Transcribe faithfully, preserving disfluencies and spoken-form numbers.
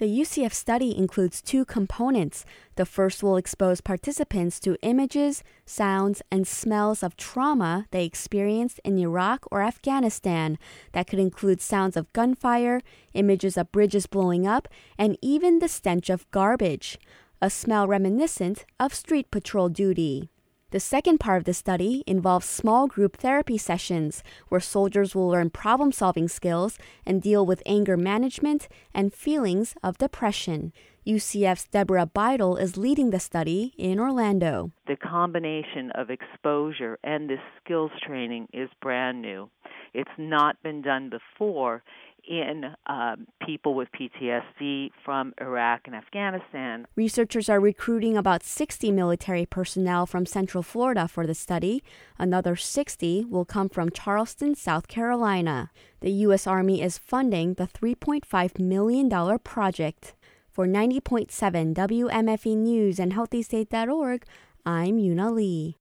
The U C F study includes two components. The first will expose participants to images, sounds, and smells of trauma they experienced in Iraq or Afghanistan. That could include sounds of gunfire, images of bridges blowing up, and even the stench of garbage, a smell reminiscent of street patrol duty. The second part of the study involves small group therapy sessions where soldiers will learn problem-solving skills and deal with anger management and feelings of depression. U C F's Deborah Beidel is leading the study in Orlando. The combination of exposure and this skills training is brand new. It's not been done before in um, people with P T S D from Iraq and Afghanistan. Researchers are recruiting about sixty military personnel from Central Florida for the study. Another sixty will come from Charleston, South Carolina. The U S Army is funding the three point five million dollars project. For ninety point seven W M F E News and healthy state dot org, I'm Yuna Lee.